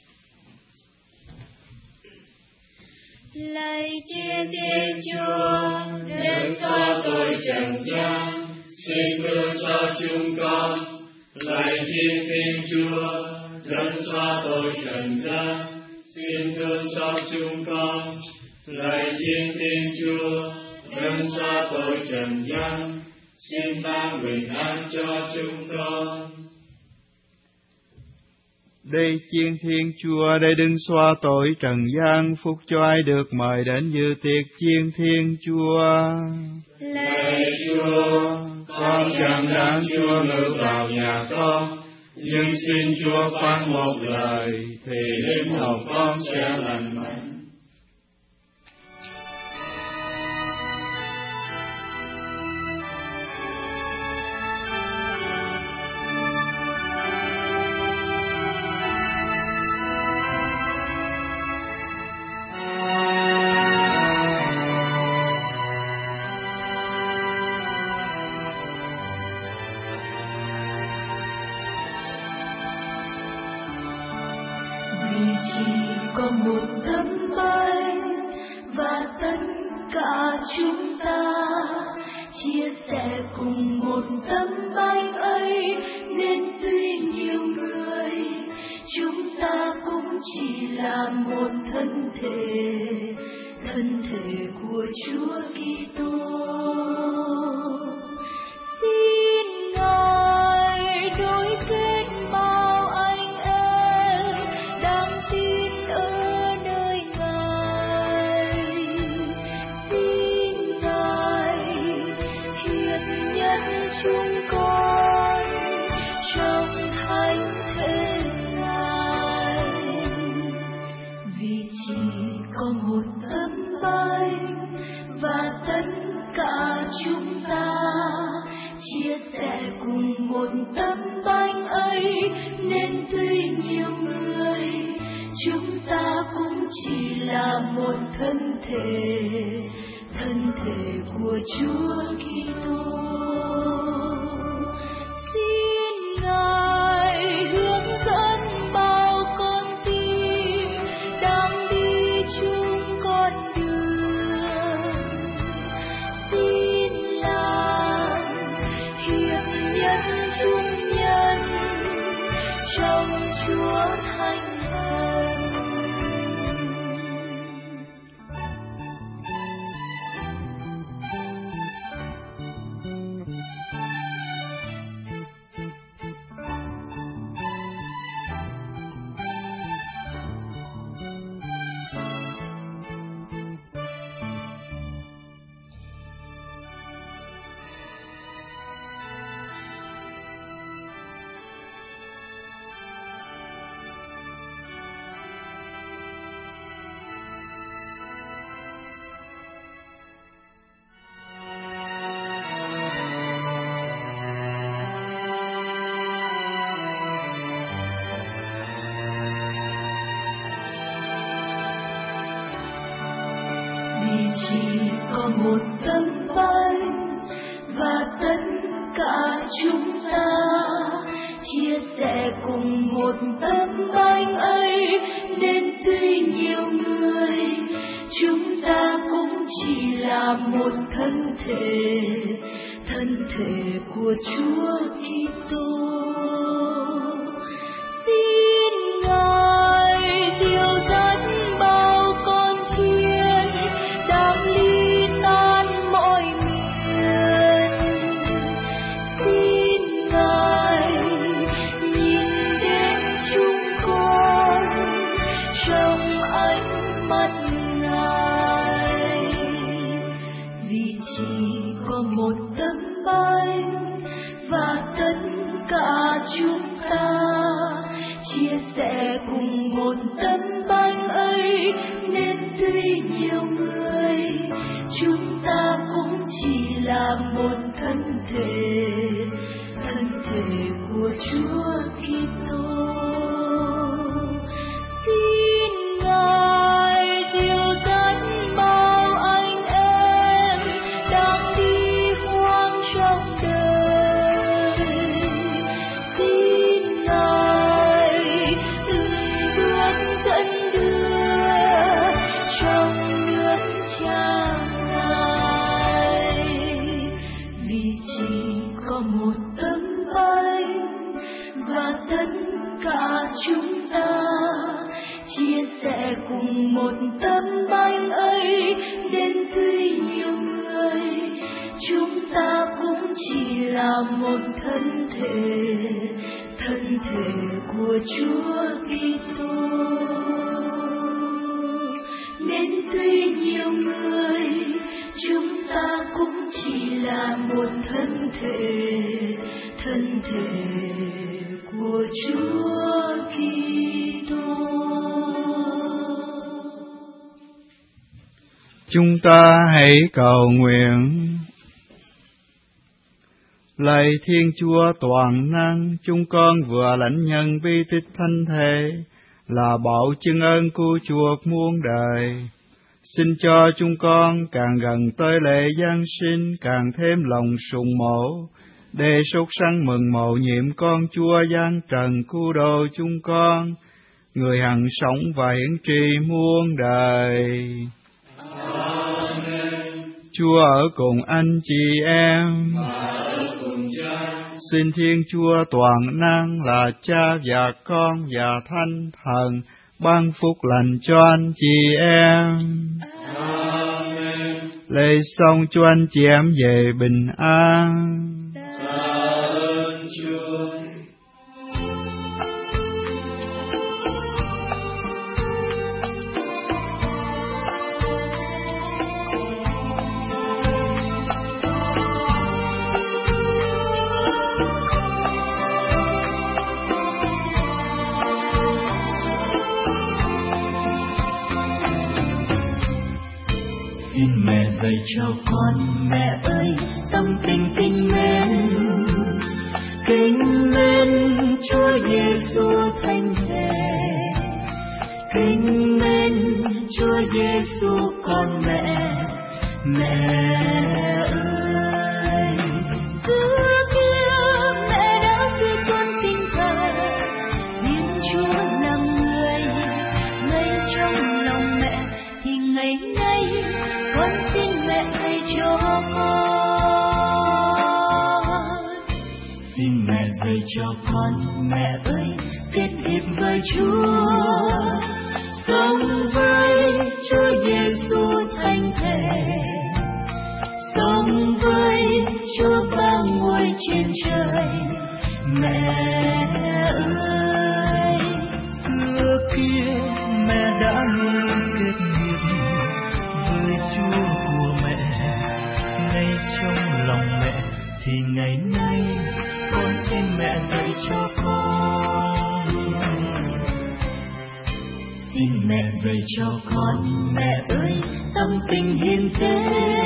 Lạy Chúa Thiên Chúa, đến xóa tội trần gian, xin thương cho chúng con. Lạy Chúa Thiên Chúa, đến xóa tội trần gian, xin thương xót chúng con. Lạy Chúa Thiên Chúa, đến xóa tội trần gian, xin ban bình an cho chúng con. Đây chiên Thiên Chúa, đây đừng xóa tội trần gian, phúc cho ai được mời đến dự tiệc chiên Thiên Chúa. Lạy Chúa, con chẳng đáng Chúa ngự vào nhà con, nhưng xin Chúa phán một lời, thì linh hồn con sẽ lành mạnh. chỉ có một tấm bánh và tất cả chúng ta chia sẻ cùng một tấm bánh ấy, nên tuy nhiều người chúng ta cũng chỉ là một thân thể, thân thể của Chúa Kitô. Xin Ngài đối kết bao anh em đang tin ở nơi Ngài. Xin Ngài hiệp nhất chúng con trong thánh thể Ngài, vì chỉ có một chúng ta chia sẻ cùng một tấm bánh ấy, nên tuy nhiều người chúng ta cũng chỉ là một thân thể, thân thể của Chúa Kitô. Xin Ngài hướng dẫn bao con tim đang đi chung con đường, xin làm hiệp nhân chung nhân trong Chúa Thánh Thần. Chỉ có một tấm bánh và tất cả chúng ta chia sẻ cùng một tấm bánh ấy, nên tuy nhiều người chúng ta cũng chỉ là một thân thể, thân thể của Chúa Kitô. Xin Ngài dìu dắt bao con chiên đang ly tan mọi miền. Xin Ngài nhìn đến chúng con trong ánh mắt Ngài, vì chỉ có một tấm bánh và tất cả chúng ta chia sẻ cùng một tấm bánh ấy, nên tuy nhiều người chúng ta cũng chỉ là một thân thể, thân thể của Chúa Kitô. Xin Ngài dìu dắt bao anh em đang đi hoang trong đời. Xin Ngài từng bước dẫn đưa trong nước Cha Ngài, vì chỉ có một tấm bánh và tất cả chúng ta chia sẻ cùng một tấm bánh ấy, nên tuy nhiều người chúng ta cũng chỉ là một thân thể, thân thể của Chúa Kitô. Nên tuy nhiều người chúng ta cũng chỉ là một thân thể, thân thể của Chúa Kitô. Chúng ta hãy cầu nguyện. Lạy Thiên Chúa toàn năng, chúng con vừa lãnh nhận bi tích thánh thể là bảo chứng ơn cứu chuộc muôn đời. Xin cho chúng con càng gần tới lễ Giáng sinh, càng thêm lòng sùng mộ, để sốt sắng mừng mầu nhiệm con Chúa giáng trần cứu độ chúng con, người hằng sống và hiển tri muôn đời. Amen. Chúa ở cùng anh chị em. Xin Thiên Chúa toàn năng là Cha và Con và Thánh Thần ban phúc lành cho anh chị em. Amen. Lạy xong cho anh chị em về bình an. Tạ ơn Chúa. Xin mẹ dạy dạy cho con, mẹ ơi tâm tình kính mến, kính mến Chúa Giêsu thánh thể, kính mến Chúa Giêsu con mẹ, mẹ ơi. Xưa kia mẹ đã suy con sinh thời, Thiên Chúa làm người, ngay trong lòng mẹ thì ngày nay con xin mẹ dạy cho con. Xin mẹ dạy cho con, mẹ ơi kết hiệp với Chúa, sống với Chúa Giêsu thánh thể, sống với Chúa ba ngôi trên trời, mẹ ơi. Xưa kia mẹ đã luôn kết hiệp với Chúa của mẹ, ngay trong lòng mẹ thì ngày nay con xin mẹ dạy cho con. Xin mẹ dạy cho con, mẹ ơi tâm tình hiền tế,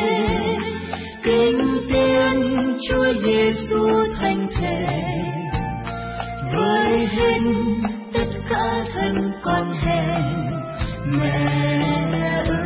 kính tiên Chúa Giêsu thánh thể, với hết tất cả thân con hèn, mẹ ơi.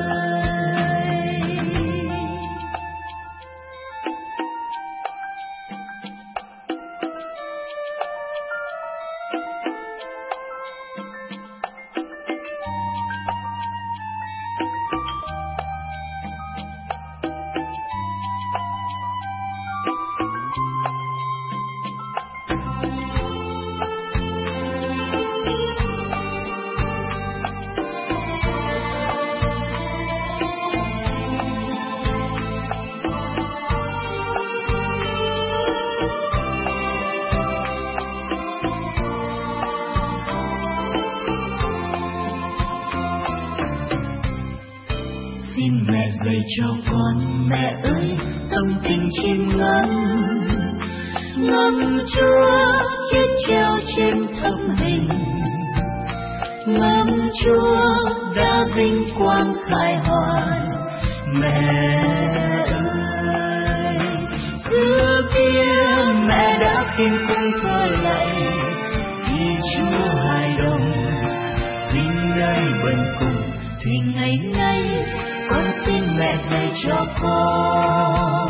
Xin mẹ dạy cho con, mẹ ơi tâm tình chiêm ngắm, ngắm Chúa chết treo trên thập hình, ngắm Chúa đã vinh quang khai hoàn, mẹ ơi. Xưa kia mẹ đã khiêm cung thờ lạy, vì Chúa hài đồng vinh nơi bần cùng, thì ngày nay con xin mẹ dạy cho con.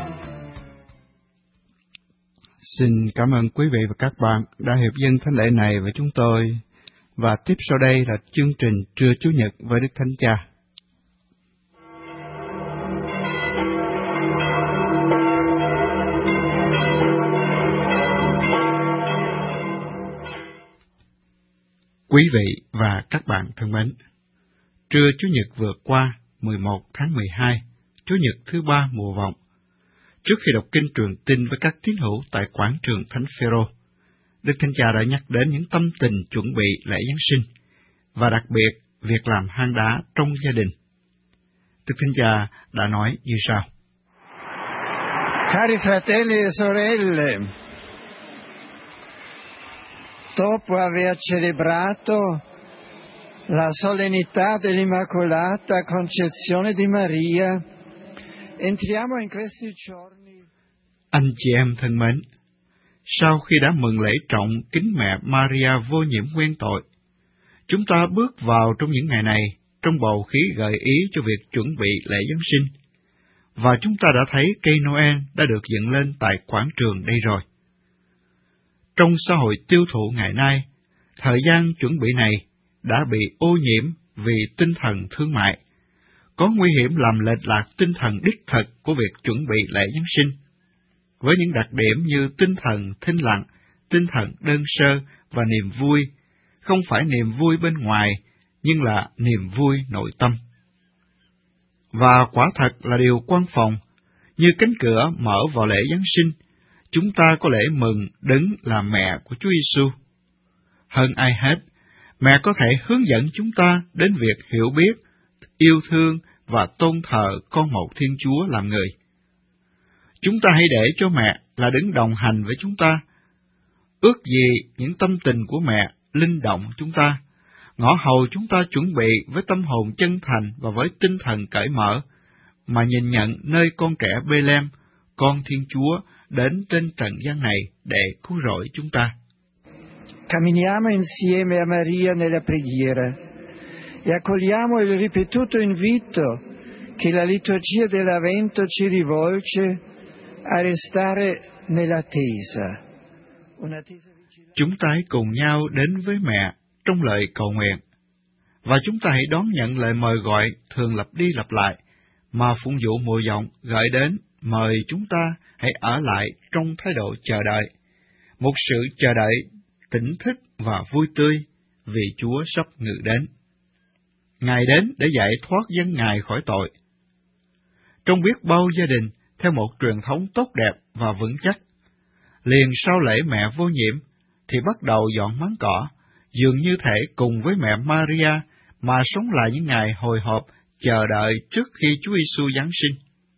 Xin cảm ơn quý vị và các bạn đã hiệp dâng thánh lễ này với chúng tôi. Và tiếp sau đây là chương trình Trưa Chủ nhật với Đức Thánh Cha. Quý vị và các bạn thân mến, trưa Chủ nhật vừa qua, mười một tháng mười hai, Chủ nhật thứ ba mùa vọng, trước khi đọc kinh truyền tin với các tín hữu tại quảng trường Thánh Phêrô, Đức Thánh Cha đã nhắc đến những tâm tình chuẩn bị lễ Giáng sinh, và đặc biệt việc làm hang đá trong gia đình. Đức Thánh Cha đã nói như sau: Cari fratelli e sorelle, dopo aver celebrato la solennità dell'Immacolata Concezione di Maria, entriamo in questi giorni. Anh chị em thân mến, sau khi đã mừng lễ trọng kính mẹ Maria vô nhiễm nguyên tội, chúng ta bước vào trong những ngày này trong bầu khí gợi ý cho việc chuẩn bị lễ Giáng sinh, và chúng ta đã thấy cây Noel đã được dựng lên tại quảng trường đây rồi. Trong xã hội tiêu thụ ngày nay, thời gian chuẩn bị này đã bị ô nhiễm vì tinh thần thương mại, có nguy hiểm làm lệch lạc tinh thần đích thực của việc chuẩn bị lễ Giáng sinh, với những đặc điểm như tinh thần thinh lặng, tinh thần đơn sơ và niềm vui, không phải niềm vui bên ngoài, nhưng là niềm vui nội tâm. Và quả thật là điều quan phòng, như cánh cửa mở vào lễ Giáng sinh, chúng ta có lễ mừng đứng là mẹ của Chúa Giêsu. Hơn ai hết, mẹ có thể hướng dẫn chúng ta đến việc hiểu biết, yêu thương và tôn thờ con một Thiên Chúa làm người. Chúng ta hãy để cho mẹ là đứng đồng hành với chúng ta. Ước gì những tâm tình của mẹ linh động chúng ta, ngõ hầu chúng ta chuẩn bị với tâm hồn chân thành và với tinh thần cởi mở, mà nhìn nhận nơi con trẻ Bê-lem, con Thiên Chúa, đến trên trần gian này để cứu rỗi chúng ta. Camminiamo insieme a Maria nella preghiera e accogliamo il ripetuto invito che la liturgia dell'Avvento ci rivolge a restare nell'attesa. Chúng ta hãy cùng nhau đến với mẹ trong lời cầu nguyện, và chúng ta hãy đón nhận lời mời gọi thường lặp đi lặp lại, mà phụng vụ mùa vọng gợi đến mời chúng ta hãy ở lại trong thái độ chờ đợi, một sự chờ đợi tỉnh thức và vui tươi, vì Chúa sắp ngự đến. Ngài đến để giải thoát dân Ngài khỏi tội. Trong biết bao gia đình, theo một truyền thống tốt đẹp và vững chắc, liền sau lễ mẹ vô nhiễm, thì bắt đầu dọn máng cỏ, dường như thể cùng với mẹ Maria mà sống lại những ngày hồi hộp chờ đợi trước khi Chúa Giêsu Giáng sinh.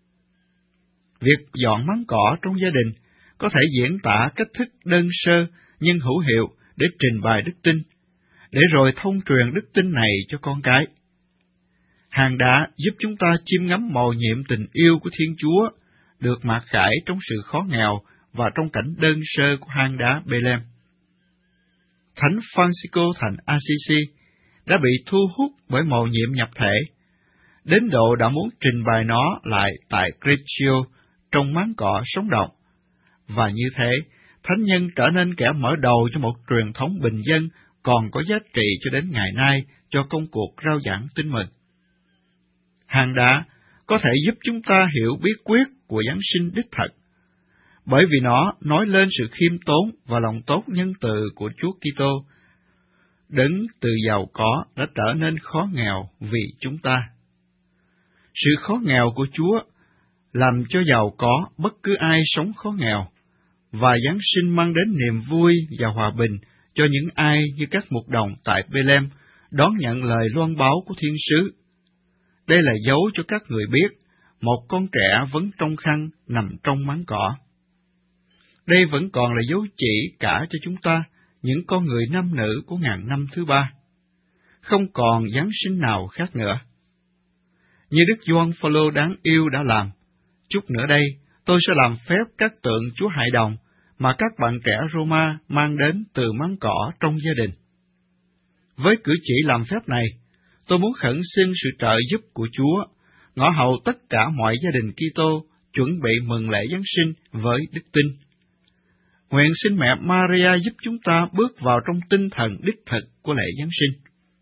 Việc dọn máng cỏ trong gia đình có thể diễn tả cách thức đơn sơ nhưng hữu hiệu để trình bày đức tin, để rồi thông truyền đức tin này cho con cái. Hang đá giúp chúng ta chiêm ngắm mầu nhiệm tình yêu của Thiên Chúa, được mặc khải trong sự khó nghèo và trong cảnh đơn sơ của hang đá Bê-lem. Thánh Francisco thành Assisi đã bị thu hút bởi mầu nhiệm nhập thể, đến độ đã muốn trình bày nó lại tại Greccio trong máng cỏ sống động, và như thế, thánh nhân trở nên kẻ mở đầu cho một truyền thống bình dân còn có giá trị cho đến ngày nay cho công cuộc rao giảng tin mừng. Hang đá có thể giúp chúng ta hiểu bí quyết của Giáng sinh đích thực, bởi vì nó nói lên sự khiêm tốn và lòng tốt nhân từ của Chúa Kitô, đấng từ giàu có đã trở nên khó nghèo vì chúng ta. Sự khó nghèo của Chúa làm cho giàu có bất cứ ai sống khó nghèo, và Giáng sinh mang đến niềm vui và hòa bình cho những ai như các mục đồng tại Bê-lem đón nhận lời loan báo của Thiên sứ. Đây là dấu cho các người biết một con trẻ vẫn trong khăn nằm trong máng cỏ. Đây vẫn còn là dấu chỉ cả cho chúng ta, những con người nam nữ của ngàn năm thứ ba. Không còn Giáng sinh nào khác nữa. Như Đức Gioan Phaolô đáng yêu đã làm, chút nữa đây tôi sẽ làm phép các tượng Chúa hài đồng mà các bạn trẻ Roma mang đến từ máng cỏ trong gia đình. Với cử chỉ làm phép này, tôi muốn khẩn xin sự trợ giúp của Chúa, ngõ hầu tất cả mọi gia đình Kitô chuẩn bị mừng lễ Giáng sinh với đức tin. Nguyện xin mẹ Maria giúp chúng ta bước vào trong tinh thần đích thực của lễ Giáng sinh.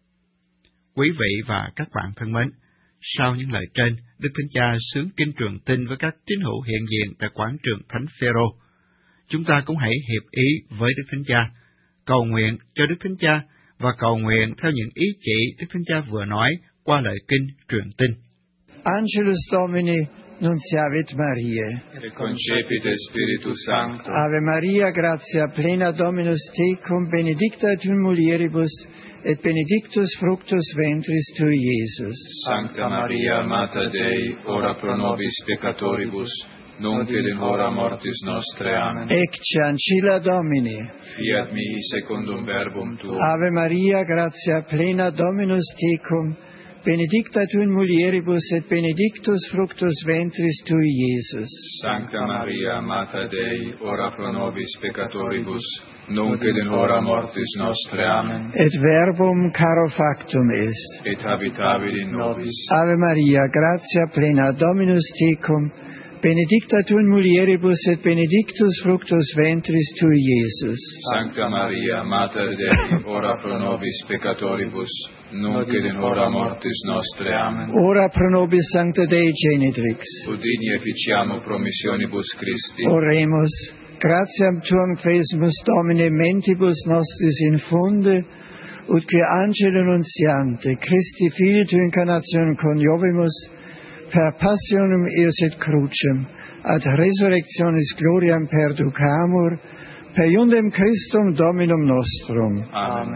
Quý vị và các bạn thân mến, sau những lời trên, Đức Thánh Cha xướng kinh truyền tin với các tín hữu hiện diện tại quảng trường Thánh Phêrô. Chúng ta cũng hãy hiệp ý với Đức Thánh Cha, cầu nguyện cho Đức Thánh Cha và cầu nguyện theo những ý chỉ Đức Thánh Cha vừa nói qua lời kinh truyền tin. Angelus Domini nunciavit Mariae. Et concepit Spiritus Sancto. Ave Maria, gratia plena Dominus tecum, benedicta tu mulieribus, et benedictus fructus ventris tui, Iesus. Sancta Maria, Mater Dei, ora pro nobis peccatoribus, nunc et in hora mortis nostre. Amen. Ecce ancilla Domini. Fiat mihi secundum verbum tuum. Ave Maria, gratia plena Dominus tecum, benedicta tu in mulieribus, et benedictus fructus ventris tui, Iesus. Sancta Maria, Mater Dei, ora pro nobis peccatoribus, nunc et in hora mortis nostre. Amen. Et verbum caro factum est. Et habitavit in nobis. Ave Maria, gratia plena Dominus tecum, benedicta tu in mulieribus, et benedictus fructus ventris tui, Iesus. Sancta Maria, Mater Dei, ora pro nobis peccatoribus, nunc et in hora mortis nostre. Amen. Ora pro nobis Sancta Dei Genitrix. Udini efficiamo promissionibus Christi. Oremus. Gratiam tuam cresimus Domine mentibus nostris infunde, ut que angelo nunciante, Christi Filii tu incarnatione coniovimus, per passionum eos et crucem, ad resurrectionis gloriam perducamur, per iundem Christum Dominum nostrum. Amen.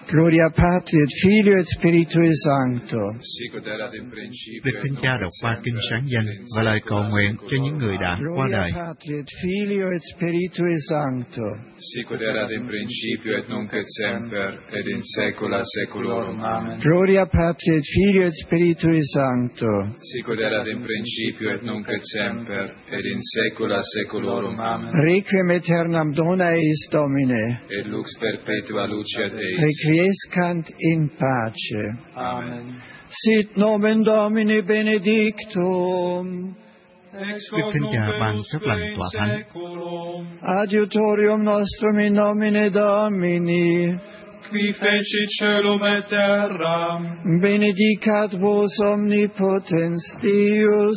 Gloria Patri et Filio et Spiritui Sancto. Đức Thánh Cha đọc qua kinh sáng danh và lời cầu nguyện cho những người đã qua đời. Gloria Patri et Filio et Spiritui Sancto. Sicut erat in principio et nunc et semper et in saecula saeculorum. Amen. Gloria Patri et Filio et Spiritui Sancto. Sicut erat in principio et nunc et semper et in saecula saeculorum. Amen. Requiem aeternam dona eis Domine. Et lux perpetua luceat eis. Requiescant in pace. Amen. Sit nomen Domini benedictum. Đức Thánh Cha ban phép lành tòa thánh. Adiutorium nostrum in nomine Domini. Qui fecit caelum et terram. Benedicat vos omnipotens Deus,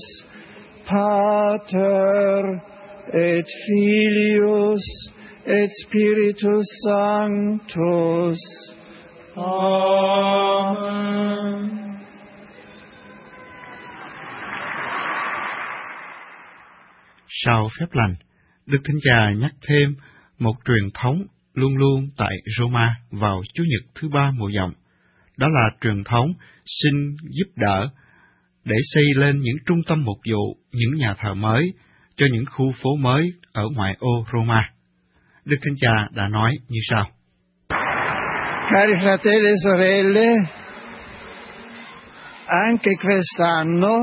Pater et Filius et Spiritus Sanctus. Amen. Sau phép lành, Đức Thánh Cha nhắc thêm một truyền thống luôn luôn tại Roma vào Chủ nhật thứ ba mùa dòng. Đó là truyền thống xin giúp đỡ để xây lên những trung tâm mục vụ, những nhà thờ mới cho những khu phố mới ở ngoại ô Roma. Đức Thánh Cha đã nói như sau. Cari fratelli e sorelle, anche quest'anno,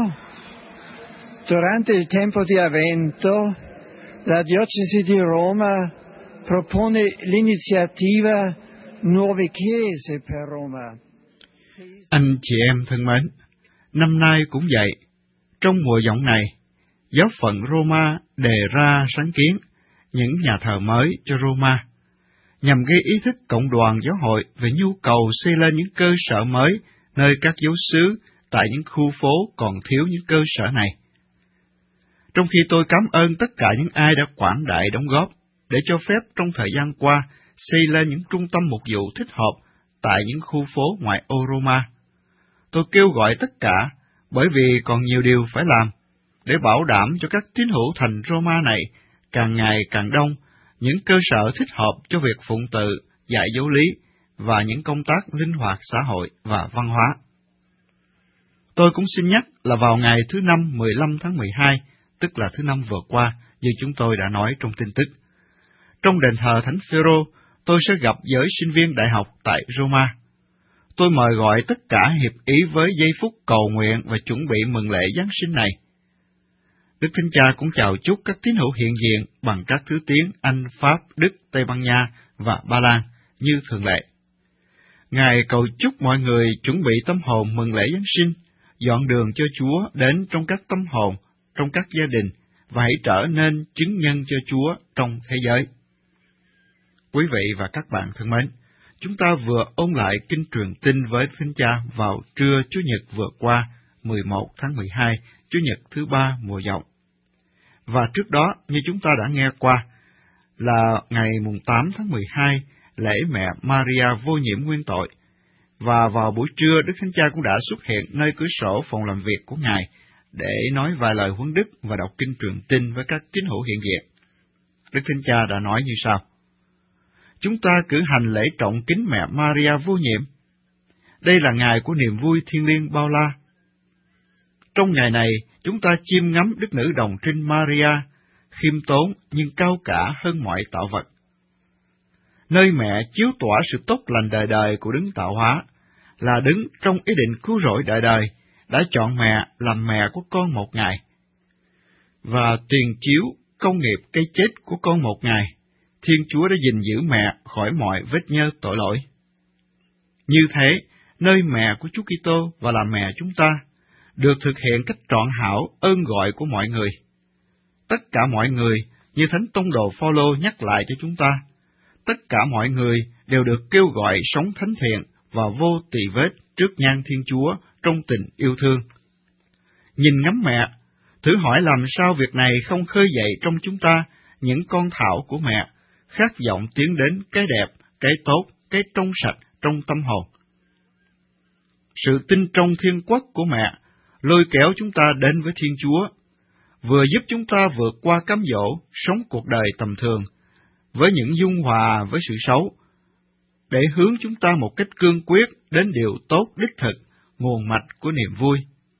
durante il tempo di Avvento, la Diocesi di Roma propone l'iniziativa Nuove Chiese per Roma. Anh chị em thân mến, năm nay cũng vậy. Trong mùa giọng này, giáo phận Roma đề ra sáng kiến những nhà thờ mới cho Roma, nhằm gây ý thức cộng đoàn giáo hội về nhu cầu xây lên những cơ sở mới nơi các giáo xứ tại những khu phố còn thiếu những cơ sở này. Trong khi tôi cảm ơn tất cả những ai đã quảng đại đóng góp để cho phép trong thời gian qua xây lên những trung tâm mục vụ thích hợp tại những khu phố ngoại ô Roma, tôi kêu gọi tất cả, bởi vì còn nhiều điều phải làm, để bảo đảm cho các tín hữu thành Roma này càng ngày càng đông, những cơ sở thích hợp cho việc phụng tự, dạy giáo lý và những công tác linh hoạt xã hội và văn hóa. Tôi cũng xin nhắc là vào ngày thứ năm mười lăm tháng mười hai, tức là thứ năm vừa qua, như chúng tôi đã nói trong tin tức, trong đền thờ Thánh Phêrô, tôi sẽ gặp giới sinh viên đại học tại Roma. Tôi mời gọi tất cả hiệp ý với giây phút cầu nguyện và chuẩn bị mừng lễ Giáng sinh này. Đức Thánh Cha cũng chào chúc các tín hữu hiện diện bằng các thứ tiếng Anh, Pháp, Đức, Tây Ban Nha và Ba Lan như thường lệ. Ngài cầu chúc mọi người chuẩn bị tâm hồn mừng lễ Giáng sinh, dọn đường cho Chúa đến trong các tâm hồn, trong các gia đình, và hãy trở nên chứng nhân cho Chúa trong thế giới. Quý vị và các bạn thân mến, chúng ta vừa ôn lại kinh truyền tin với Thánh Cha vào trưa Chủ nhật vừa qua, mười một tháng mười hai, Chủ nhật thứ ba mùa dòng. Và trước đó, như chúng ta đã nghe qua, là ngày mùng tám tháng mười hai, lễ mẹ Maria vô nhiễm nguyên tội. Và vào buổi trưa, Đức Thánh Cha cũng đã xuất hiện nơi cửa sổ phòng làm việc của Ngài để nói vài lời huấn đức và đọc kinh truyền tin với các tín hữu hiện diện. Đức Thánh Cha đã nói như sau. Chúng ta cử hành lễ trọng kính mẹ Maria vô nhiễm. Đây là ngày của niềm vui thiêng liêng bao la. Trong ngày này, chúng ta chiêm ngắm Đức Nữ Đồng Trinh Maria, khiêm tốn nhưng cao cả hơn mọi tạo vật. Nơi mẹ chiếu tỏa sự tốt lành đời đời của Đấng Tạo Hóa, là Đấng trong ý định cứu rỗi đời đời, đã chọn mẹ làm mẹ của con một ngày, và tiền chiếu công nghiệp cây chết của con một ngày, Thiên Chúa đã gìn giữ mẹ khỏi mọi vết nhơ tội lỗi. Như thế, nơi mẹ của Chúa Kitô và là mẹ chúng ta, được thực hiện cách trọn hảo ơn gọi của mọi người. Tất cả mọi người, như Thánh Tông đồ Phaolô nhắc lại cho chúng ta, tất cả mọi người đều được kêu gọi sống thánh thiện và vô tỳ vết trước nhan Thiên Chúa trong tình yêu thương. Nhìn ngắm mẹ, thử hỏi làm sao việc này không khơi dậy trong chúng ta những con thảo của mẹ, khát vọng tiến đến cái đẹp, cái tốt, cái trong sạch trong tâm hồn. Sự tin trong thiên quốc của mẹ lôi kéo chúng ta đến với Thiên Chúa, vừa giúp chúng ta vượt qua cám dỗ, sống cuộc đời tầm thường, với những dung hòa với sự xấu, để hướng chúng ta một cách cương quyết đến điều tốt đích thực, nguồn mạch của niềm vui.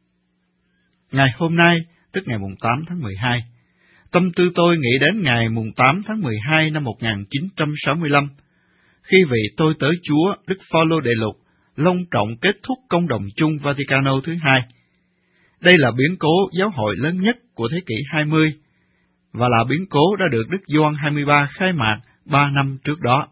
Ngày hôm nay, tức ngày mùng tám tháng mười hai, tâm tư tôi nghĩ đến ngày mùng tám tháng mười hai năm một nghìn chín trăm sáu mươi lăm, khi vị tôi tới Chúa Đức Phaolô Đệ Lục long trọng kết thúc công đồng chung Vaticano thứ hai. Đây là biến cố giáo hội lớn nhất của thế kỷ hai mươi, và là biến cố đã được Đức Gioan hai mươi ba khai mạc ba năm trước đó.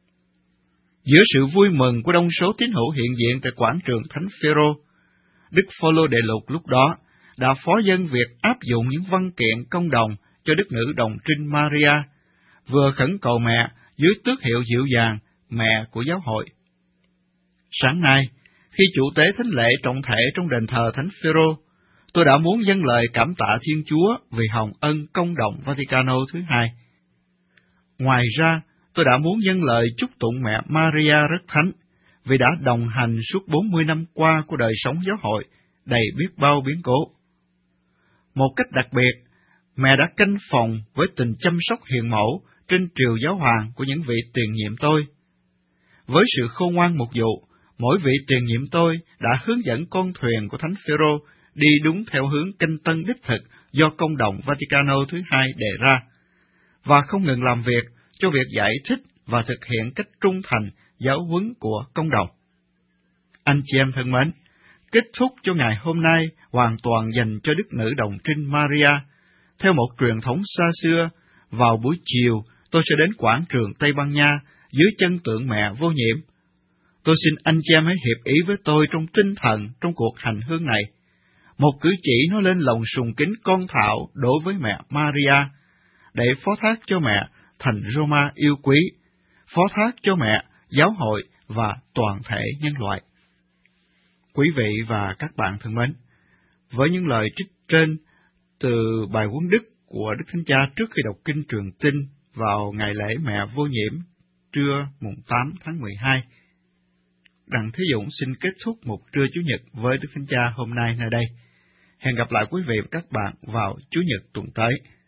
Giữa sự vui mừng của đông số tín hữu hiện diện tại quảng trường Thánh Phêrô, Đức Phaolô Đệ Lục lúc đó đã phó dâng việc áp dụng những văn kiện công đồng cho Đức Nữ Đồng Trinh Maria, vừa khẩn cầu mẹ dưới tước hiệu dịu dàng, mẹ của giáo hội. Sáng nay, khi chủ tế thánh lễ trọng thể trong đền thờ Thánh Phêrô, tôi đã muốn dâng lời cảm tạ Thiên Chúa vì hồng ân công đồng Vaticano thứ hai. Ngoài ra, tôi đã muốn dâng lời chúc tụng mẹ Maria rất thánh, vì đã đồng hành suốt bốn mươi năm qua của đời sống giáo hội, đầy biết bao biến cố. Một cách đặc biệt, mẹ đã canh phòng với tình chăm sóc hiền mẫu trên triều giáo hoàng của những vị tiền nhiệm tôi. Với sự khôn ngoan mục dụ, mỗi vị tiền nhiệm tôi đã hướng dẫn con thuyền của Thánh Phêrô đi đúng theo hướng canh tân đích thực do công đồng Vaticano thứ hai đề ra, và không ngừng làm việc cho việc giải thích và thực hiện cách trung thành giáo huấn của công đồng. Anh chị em thân mến, kết thúc cho ngày hôm nay hoàn toàn dành cho Đức Nữ Đồng Trinh Maria. Theo một truyền thống xa xưa, vào buổi chiều tôi sẽ đến quảng trường Tây Ban Nha dưới chân tượng mẹ vô nhiễm. Tôi xin anh chị em hãy hiệp ý với tôi trong tinh thần trong cuộc hành hương này. Một cử chỉ nói lên lòng sùng kính con thảo đối với mẹ Maria, để phó thác cho mẹ thành Roma yêu quý, phó thác cho mẹ giáo hội và toàn thể nhân loại. Quý vị và các bạn thân mến, với những lời trích trên từ bài huấn đức của Đức Thánh Cha trước khi đọc kinh Trường Tin vào ngày lễ mẹ vô nhiễm trưa mùng tám tháng mười hai, Đặng Thế Dũng xin kết thúc một trưa Chủ nhật với Đức Thánh Cha hôm nay nơi đây. Hẹn gặp lại quý vị và các bạn vào Chủ nhật tuần tới.